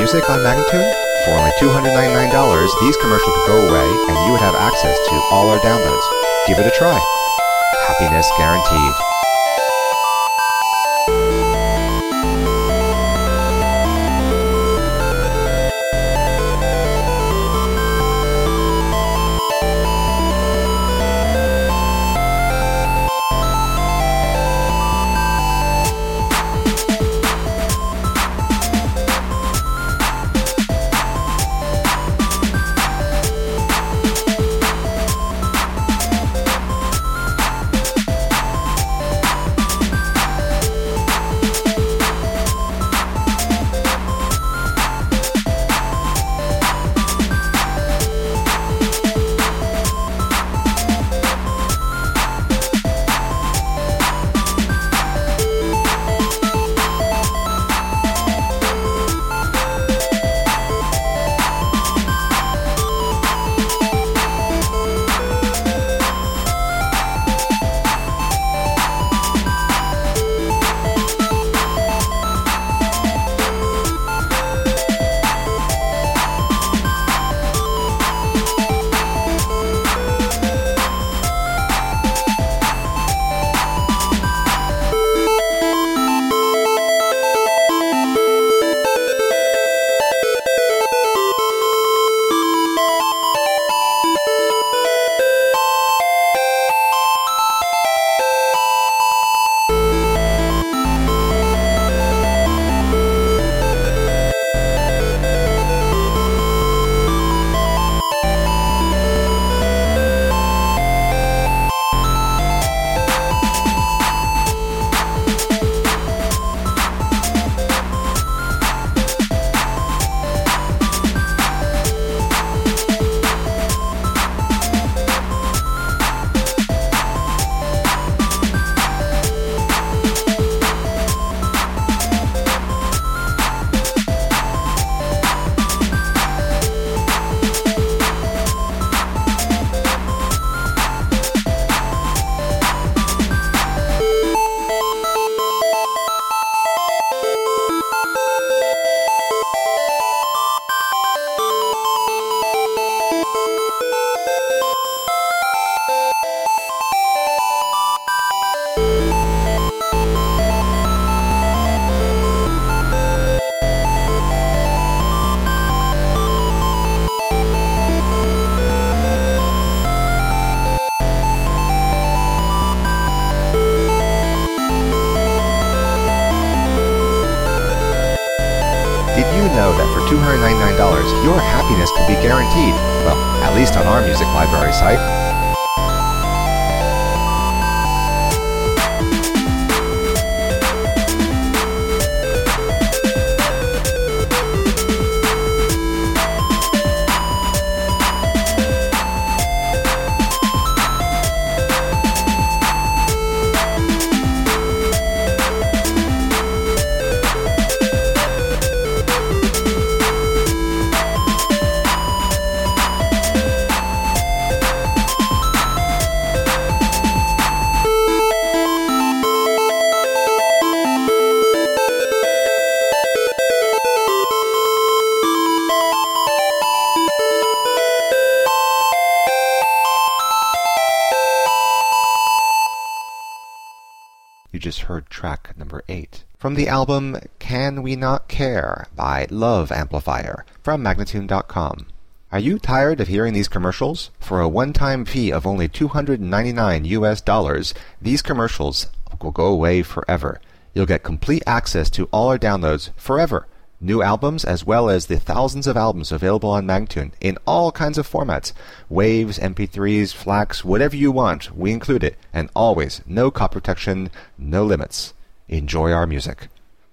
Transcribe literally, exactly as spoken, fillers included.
music on Magnatune? For only two hundred ninety-nine dollars, these commercials would go away and you would have access to all our downloads. Give it a try. Happiness guaranteed. Know that for two hundred ninety-nine dollars, your happiness can be guaranteed. Well, at least on our music library site. You just heard track number eight from the album Can We Not Care by Love Amplifier from Magnatune dot com. Are you tired of hearing these commercials? For a one-time fee of only two hundred ninety-nine U S dollars, these commercials will go away forever. You'll get complete access to all our downloads forever. New albums as well as the thousands of albums available on Magnatune in all kinds of formats. Waves, M P threes, FLACs, whatever you want, we include it. And always, no copy protection, no limits. Enjoy our music.